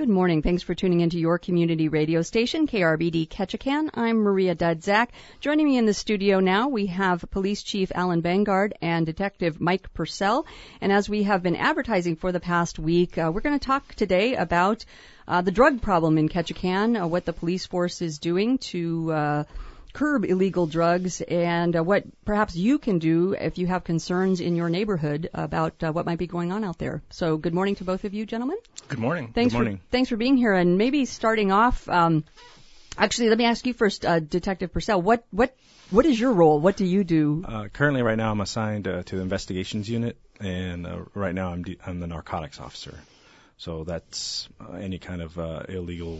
Good morning. Thanks for tuning into your community radio station, KRBD Ketchikan. I'm Maria Dudzak. Joining me in the studio now, we have Police Chief Alan Bangard and Detective Mike Purcell. And as we have been advertising for the past week, we're going to talk today about the drug problem in Ketchikan, what the police force is doing to curb illegal drugs, and what perhaps you can do if you have concerns in your neighborhood about what might be going on out there. So good morning to both of you, gentlemen. Good morning. Thanks for being here. And maybe starting off, actually, let me ask you first, Detective Purcell, what is your role? What do you do? Currently, right now, I'm assigned to the investigations unit, and right now I'm the narcotics officer. So that's any kind of illegal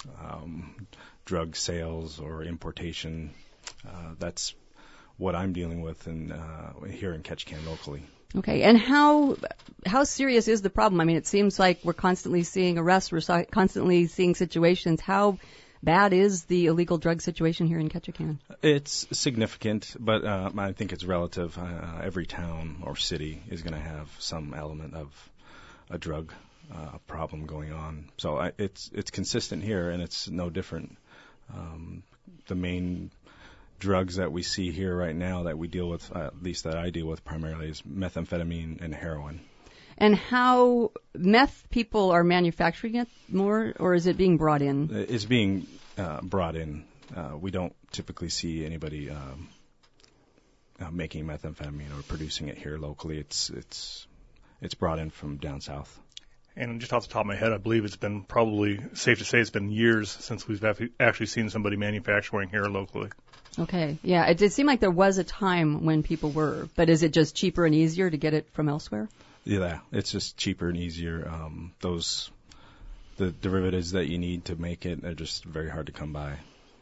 drug sales or importation. That's what I'm dealing with here in Ketchikan locally. Okay, and how serious is the problem? I mean, it seems like we're constantly seeing arrests, we're constantly seeing situations. How bad is the illegal drug situation here in Ketchikan? It's significant, but I think it's relative. Every town or city is going to have some element of a drug problem going on. So it's consistent here, and it's no different. The main drugs that we see here right now that we deal with, at least that I deal with primarily, is methamphetamine and heroin. And how meth people are manufacturing it more, or is it being brought in? It's being brought in. We don't typically see anybody making methamphetamine or producing it here locally. It's brought in from down south. And just off the top of my head, I believe it's been probably safe to say it's been years since we've actually seen somebody manufacturing here locally. Okay. Yeah, it did seem like there was a time when people were, but is it just cheaper and easier to get it from elsewhere? Yeah, it's just cheaper and easier. The derivatives that you need to make it are just very hard to come by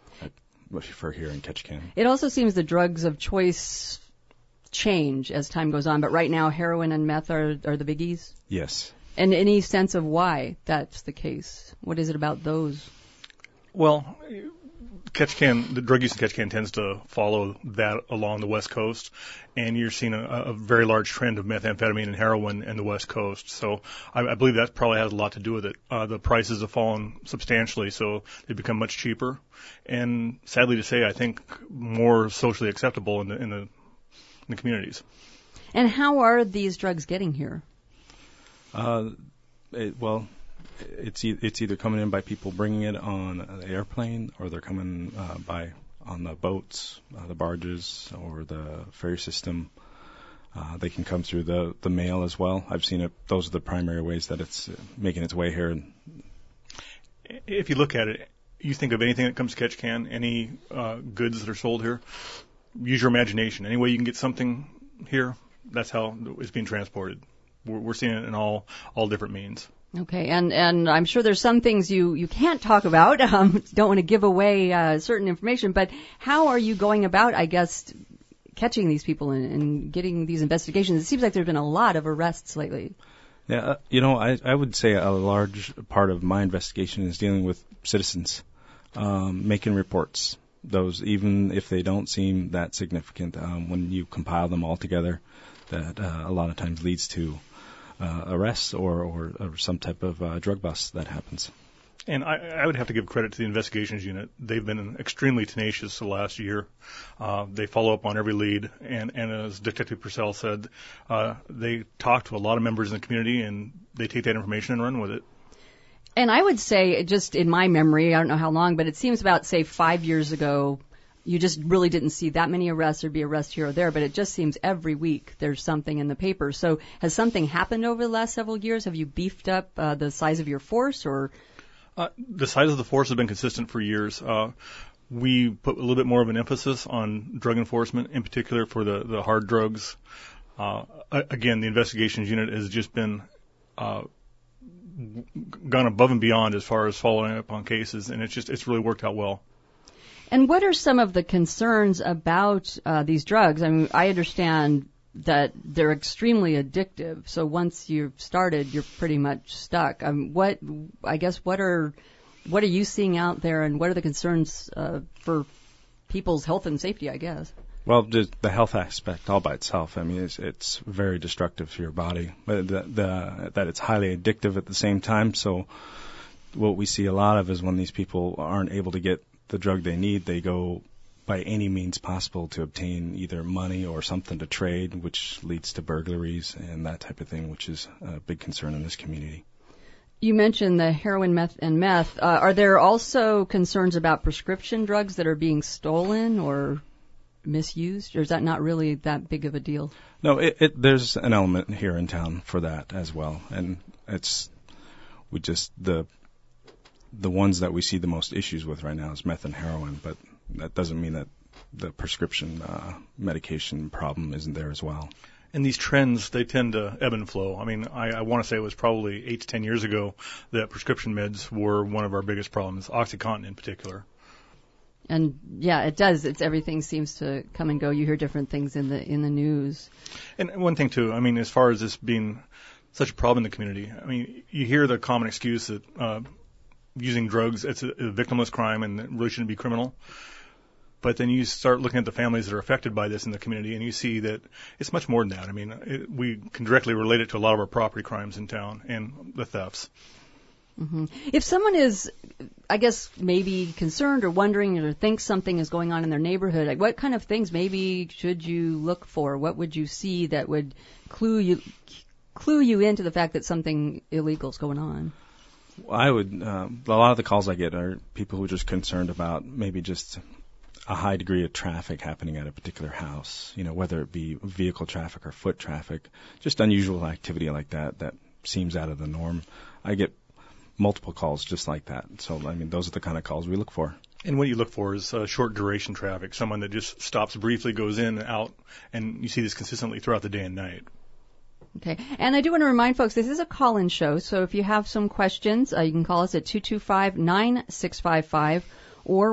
for here in Ketchikan. It also seems the drugs of choice change as time goes on, but right now heroin and meth are the biggies? Yes. And any sense of why that's the case? What is it about those? Well, Ketchikan, the drug use in Ketchikan tends to follow that along the West Coast, and you're seeing a very large trend of methamphetamine and heroin in the West Coast. So I believe that probably has a lot to do with it. The prices have fallen substantially, so they become much cheaper, and sadly to say, I think more socially acceptable in the communities. And how are these drugs getting here? It's either coming in by people bringing it on an airplane, or they're coming by on the boats, the barges, or the ferry system. They can come through the mail as well. I've seen it. Those are the primary ways that it's making its way here. If you look at it, you think of anything that comes to Ketchikan, any goods that are sold here, use your imagination. Any way you can get something here, that's how it's being transported. We're seeing it in all different means. Okay, and I'm sure there's some things you can't talk about, don't want to give away certain information, but how are you going about, I guess, catching these people and getting these investigations? It seems like there's been a lot of arrests lately. Yeah, I would say a large part of my investigation is dealing with citizens, making reports. Those, even if they don't seem that significant, when you compile them all together, that a lot of times leads to arrests or some type of drug bust that happens. And I would have to give credit to the investigations unit. They've been extremely tenacious the last year. They follow up on every lead, and as Detective Purcell said, they talk to a lot of members in the community, and they take that information and run with it. And I would say, just in my memory, I don't know how long, but it seems about, say, 5 years ago, you just really didn't see that many arrests or be arrests here or there, but it just seems every week there's something in the paper. So has something happened over the last several years? Have you beefed up the size of your force, or? The size of the force has been consistent for years. We put a little bit more of an emphasis on drug enforcement, in particular for the hard drugs. Again, the investigations unit has just been gone above and beyond as far as following up on cases, and it's really worked out well. And what are some of the concerns about these drugs? I mean, I understand that they're extremely addictive. So once you've started, you're pretty much stuck. What are you seeing out there, and what are the concerns for people's health and safety, I guess? Well, just the health aspect all by itself. I mean, it's very destructive to your body, but that it's highly addictive at the same time. So what we see a lot of is when these people aren't able to get the drug they need, they go by any means possible to obtain either money or something to trade, which leads to burglaries and that type of thing, which is a big concern in this community. You mentioned the heroin, meth. Are there also concerns about prescription drugs that are being stolen or misused, or is that not really that big of a deal? No, there's an element here in town for that as well, and the ones that we see the most issues with right now is meth and heroin, but that doesn't mean that the prescription medication problem isn't there as well. And these trends, they tend to ebb and flow. I mean, I want to say it was probably 8 to 10 years ago that prescription meds were one of our biggest problems, OxyContin in particular. And yeah, it does. Everything seems to come and go. You hear different things in the news. And one thing too, I mean, as far as this being such a problem in the community, I mean, you hear the common excuse that using drugs, it's a victimless crime and it really shouldn't be criminal. But then you start looking at the families that are affected by this in the community, and you see that it's much more than that. I mean, we can directly relate it to a lot of our property crimes in town and the thefts. Mm-hmm. If someone is, I guess, maybe concerned or wondering or thinks something is going on in their neighborhood, like what kind of things maybe should you look for? What would you see that would clue you into the fact that something illegal is going on? I would. A lot of the calls I get are people who are just concerned about maybe just a high degree of traffic happening at a particular house, whether it be vehicle traffic or foot traffic, just unusual activity like that seems out of the norm. I get multiple calls just like that. So, I mean, those are the kind of calls we look for. And what you look for is short duration traffic, someone that just stops briefly, goes in and out, and you see this consistently throughout the day and night. Okay. And I do want to remind folks, this is a call-in show, so if you have some questions, you can call us at 225-9655 or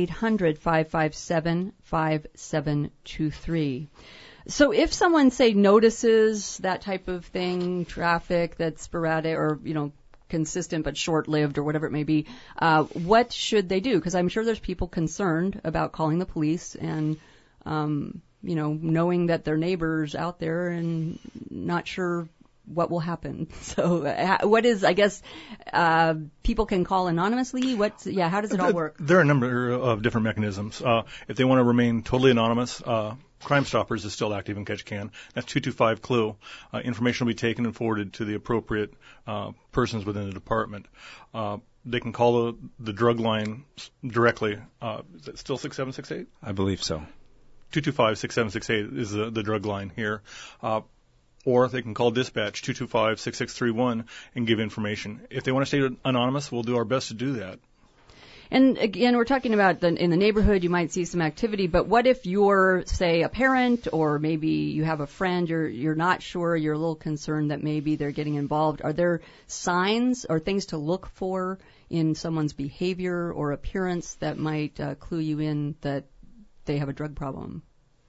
1-800-557-5723. So if someone, say, notices that type of thing, traffic that's sporadic or, consistent but short-lived or whatever it may be, what should they do? Because I'm sure there's people concerned about calling the police and, knowing that their neighbor's out there and not sure what will happen. So what is, I guess, people can call anonymously? How does it all work? There are a number of different mechanisms. If they want to remain totally anonymous, Crime Stoppers is still active in Ketchikan. That's 225-CLUE. Information will be taken and forwarded to the appropriate persons within the department. They can call the drug line directly. Is it still 6768? I believe so. 225-6768 is the drug line here. Or they can call dispatch 225-6631 and give information. If they want to stay anonymous, we'll do our best to do that. And again, we're talking about in the neighborhood, you might see some activity, but what if you're, say, a parent or maybe you have a friend, you're not sure, you're a little concerned that maybe they're getting involved. Are there signs or things to look for in someone's behavior or appearance that might clue you in that they have a drug problem?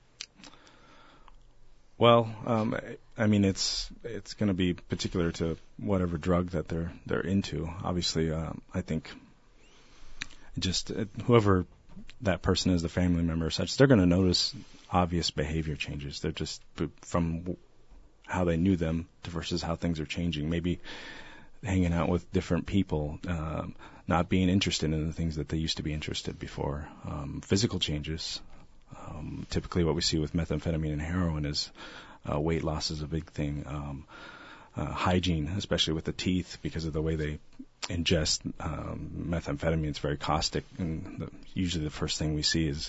Well, I mean, it's going to be particular to whatever drug that they're into. Obviously, I think just whoever that person is, the family member or such, they're going to notice obvious behavior changes. They're just from how they knew them versus how things are changing. Maybe hanging out with different people, not being interested in the things that they used to be interested before. Physical changes. Typically what we see with methamphetamine and heroin is weight loss is a big thing. Hygiene, especially with the teeth, because of the way they ingest methamphetamine, it's very caustic, and usually the first thing we see is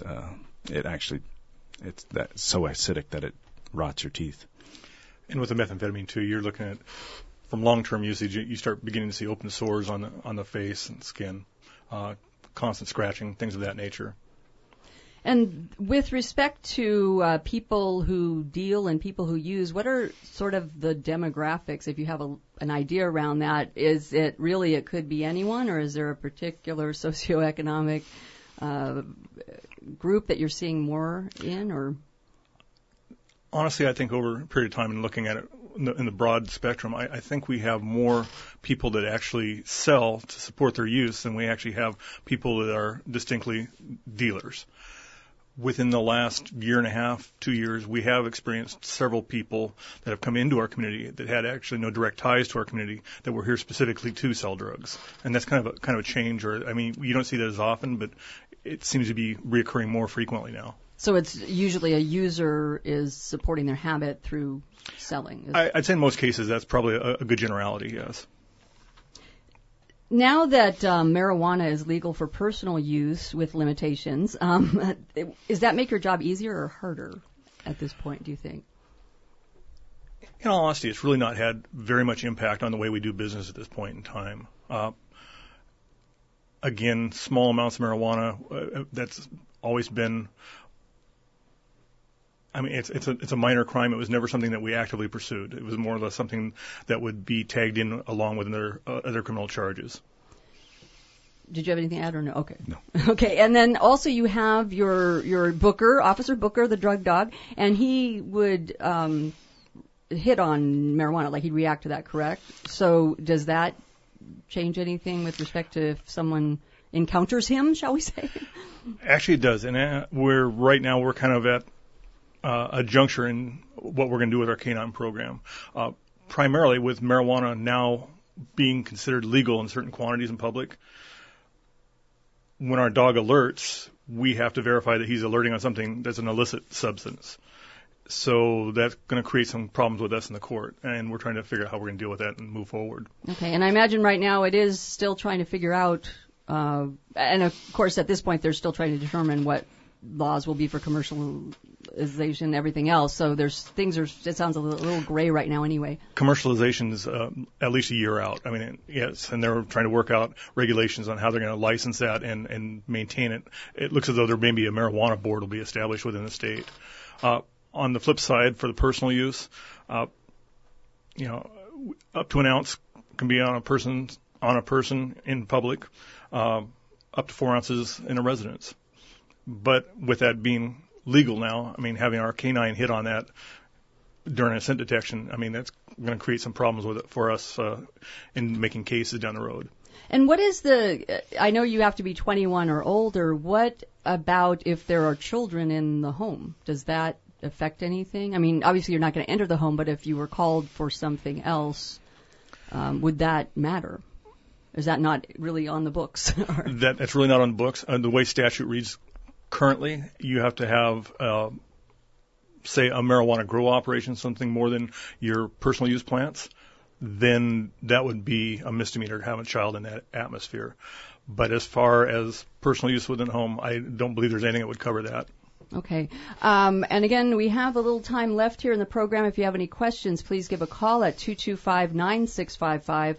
it's so acidic that it rots your teeth. And with the methamphetamine too, you're looking at from long-term usage, you start beginning to see open sores on the face and skin, constant scratching, things of that nature. And with respect to people who deal and people who use, what are sort of the demographics, if you have an idea around that? Is it really, it could be anyone, or is there a particular socioeconomic group that you're seeing more in? Or honestly, I think over a period of time and looking at it in the broad spectrum, I think we have more people that actually sell to support their use than we actually have people that are distinctly dealers. within the last year and a half, 2 years, we have experienced several people that have come into our community that had actually no direct ties to our community that were here specifically to sell drugs. And that's kind of a change. Or I mean, you don't see that as often, but it seems to be reoccurring more frequently now. So it's usually a user is supporting their habit through selling. I'd say in most cases that's probably a good generality, yes. Now that marijuana is legal for personal use with limitations, does that make your job easier or harder at this point, do you think? In all honesty, it's really not had very much impact on the way we do business at this point in time. Again, small amounts of marijuana, that's always been, I mean, it's a minor crime. It was never something that we actively pursued. It was more or less something that would be tagged in along with their other criminal charges. Did you have anything to add or no? Okay. No. Okay, and then also you have your Booker, Officer Booker, the drug dog, and he would hit on marijuana, like he'd react to that, correct? So does that change anything with respect to if someone encounters him, shall we say? Actually, it does, and we're kind of at a juncture in what we're going to do with our canine program. Primarily with marijuana now being considered legal in certain quantities in public, when our dog alerts, we have to verify that he's alerting on something that's an illicit substance. So that's going to create some problems with us in the court, and we're trying to figure out how we're going to deal with that and move forward. Okay, and I imagine right now it is still trying to figure out, and of course at this point they're still trying to determine what laws will be for commercialization, everything else. So it sounds a little gray right now anyway. Commercialization is at least a year out. I mean, yes, and they're trying to work out regulations on how they're going to license that and maintain it. It looks as though there may be a marijuana board will be established within the state. On the flip side, for the personal use, up to an ounce can be on a person in public, up to 4 ounces in a residence. But with that being legal now, I mean, having our canine hit on that during a scent detection, I mean, that's going to create some problems with it for us in making cases down the road. And what is I know you have to be 21 or older. What about if there are children in the home? Does that affect anything? I mean, obviously you're not going to enter the home, but if you were called for something else, would that matter? Is that not really on the books? That's really not on the books. The way statute reads currently, you have to have, say, a marijuana grow operation, something more than your personal use plants. Then that would be a misdemeanor to have a child in that atmosphere. But as far as personal use within the home, I don't believe there's anything that would cover that. Okay. And again, we have a little time left here in the program. If you have any questions, please give a call at 225-9655,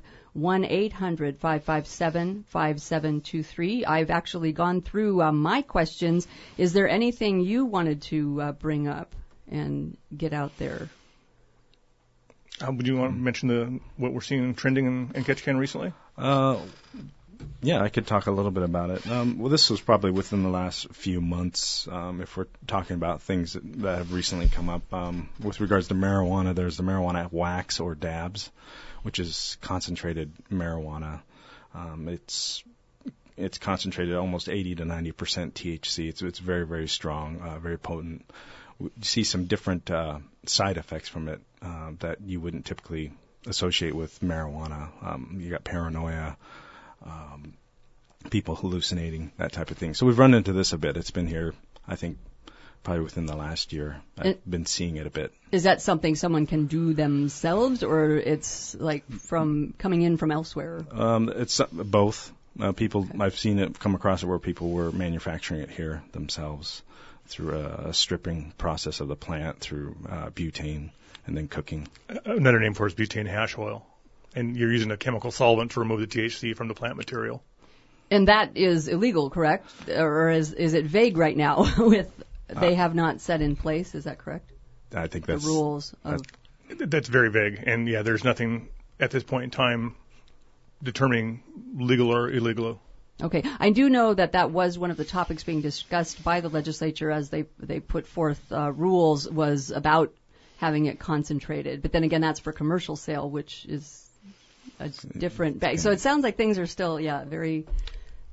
1-800-557-5723. I've actually gone through my questions. Is there anything you wanted to bring up and get out there? Would you want to mention what we're seeing trending in Ketchikan recently? Yeah, I could talk a little bit about it. Well, this was probably within the last few months, if we're talking about things that have recently come up. With regards to marijuana, there's the marijuana wax or dabs, which is concentrated marijuana. It's concentrated almost 80 to 90% THC. It's very, very strong, very potent. We see some different side effects from it that you wouldn't typically associate with marijuana. You got paranoia, people hallucinating, that type of thing. So we've run into this a bit. It's been here, I think, probably within the last year. I've been seeing it a bit. Is that something someone can do themselves, or it's like from coming in from elsewhere? It's both. Okay. I've seen it come across it where people were manufacturing it here themselves through a stripping process of the plant, through butane, and then cooking. Another name for it is butane hash oil. And you're using a chemical solvent to remove the THC from the plant material. And that is illegal, correct? Or is it vague right now? They have not set in place. Is that correct? I think that's the rules. That's very vague. And yeah, there's nothing at this point in time determining legal or illegal. Okay. I do know that was one of the topics being discussed by the legislature as they put forth rules, was about having it concentrated. But then again, that's for commercial sale, which is a different bag. So it sounds like things are still, very...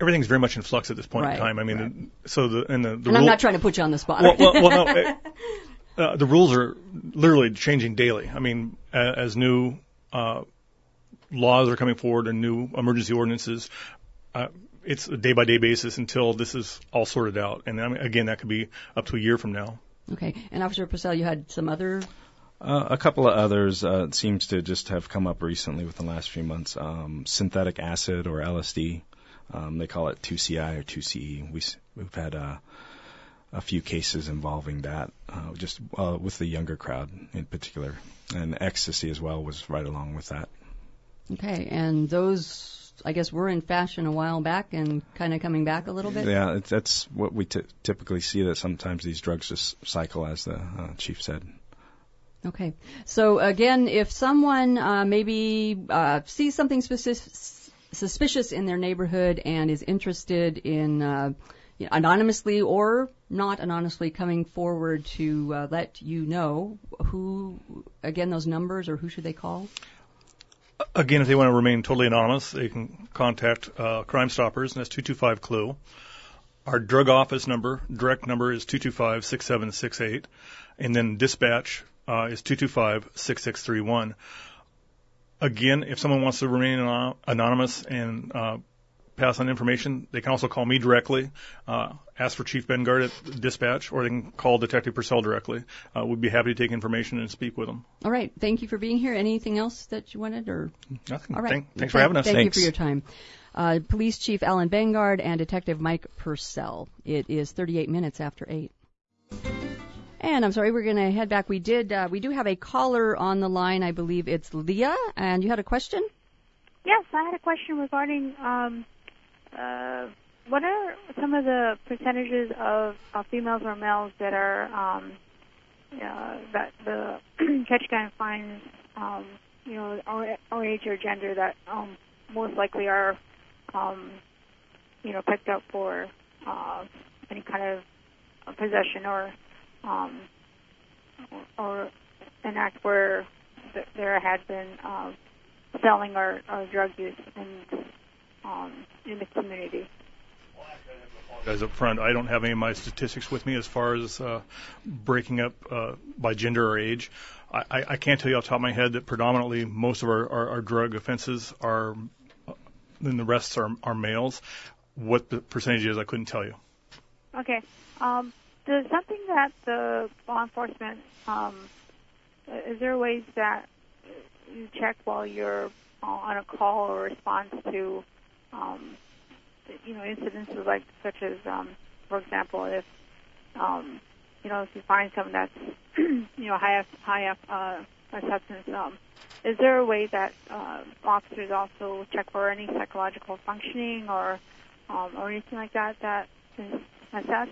everything's very much in flux at this point in time. I mean, and I'm not trying to put you on the spot. No, the rules are literally changing daily. I mean, as new laws are coming forward and new emergency ordinances, it's a day-by-day basis until this is all sorted out. And again, that could be up to a year from now. Okay. And Officer Purcell, you had some other... A couple of others seems to just have come up recently within the last few months. Synthetic acid or LSD. They call it 2CI or 2CE. We've had a few cases involving that, just with the younger crowd in particular. And ecstasy as well was right along with that. Okay. And those... I guess were in fashion a while back and kind of coming back a little bit? Yeah, that's what we typically see, that sometimes these drugs just cycle, as the chief said. Okay. So, again, if someone maybe sees something suspicious in their neighborhood and is interested in anonymously or not anonymously coming forward to let you know, who, again, those numbers, or who should they call? Again, if they want to remain totally anonymous, they can contact Crime Stoppers, and that's 225-CLUE. Our drug office number, direct number, is 225-6768, and then dispatch is 225-6631. Again, if someone wants to remain anonymous and pass on information, they can also call me directly, ask for Chief Bengard at dispatch, or they can call Detective Purcell directly. We'd be happy to take information and speak with them. All right. Thank you for being here. Anything else that you wanted? Or nothing. All right. Thanks for having us. Thank you for your time. Police Chief Alan Bengard and Detective Mike Purcell. It is 38 minutes after 8. And I'm sorry, we're going to head back. We do have a caller on the line. I believe it's Leah, and you had a question? Yes, I had a question regarding what are some of the percentages of females or males that are that the Ketchikan finds, or age or gender that most likely are, picked up for any kind of possession or an act where there had been selling or drug use in the community. Guys up front, I don't have any of my statistics with me as far as breaking up by gender or age. I can't tell you off the top of my head that predominantly most of our drug offenses are, and the rest are males. What the percentage is, I couldn't tell you. Okay. There's something that the law enforcement, is there ways that you check while you're on a call or response to incidences such as, for example, if you find someone that's, high up a substance, is there a way that officers also check for any psychological functioning or anything like that is assessed?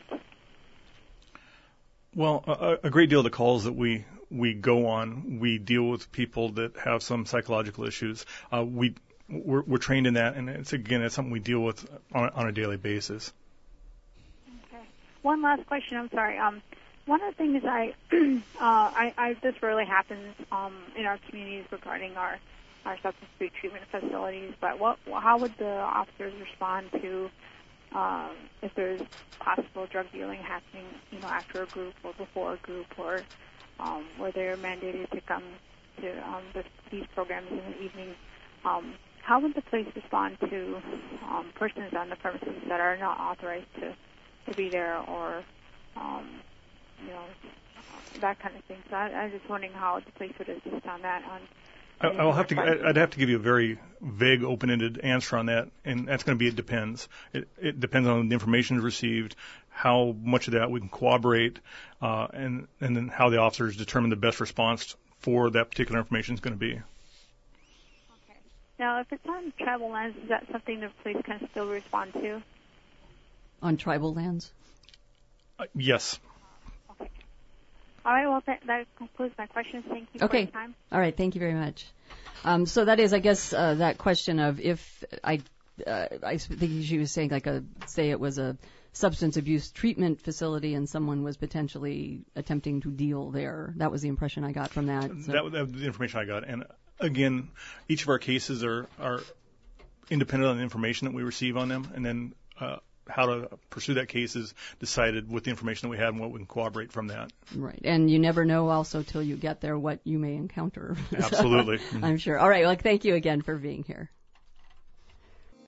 Well, a great deal of the calls that we go on, we deal with people that have some psychological issues. We're trained in that, and it's something we deal with on a daily basis. Okay. One last question. I'm sorry. One of the things this rarely happens in our communities regarding our substance abuse treatment facilities. But how would the officers respond to if there's possible drug dealing happening, after a group or before a group, or where they're mandated to come to these programs in the evening? How would the police respond to persons on the premises that are not authorized to be there, or that kind of thing? So I'm just wondering how the police would assist on that. I'd have to give you a very vague, open-ended answer on that, and that's going to be it depends. It depends on the information received, how much of that we can corroborate, and then how the officers determine the best response for that particular information is going to be. Okay. Now, if it's on tribal lands, is that something the police can still respond to? On tribal lands? Yes. Okay. All right, well, that concludes my questions. Thank you for your time. All right, thank you very much. So that is, I guess, that question of if I think she was saying, say it was a substance abuse treatment facility and someone was potentially attempting to deal there. That was the impression I got from that. So. That was the information I got. And again, each of our cases are independent on the information that we receive on them, and then how to pursue that case is decided with the information that we have and what we can corroborate from that. Right. And you never know also till you get there what you may encounter. Absolutely. I'm sure. All right. Well, thank you again for being here.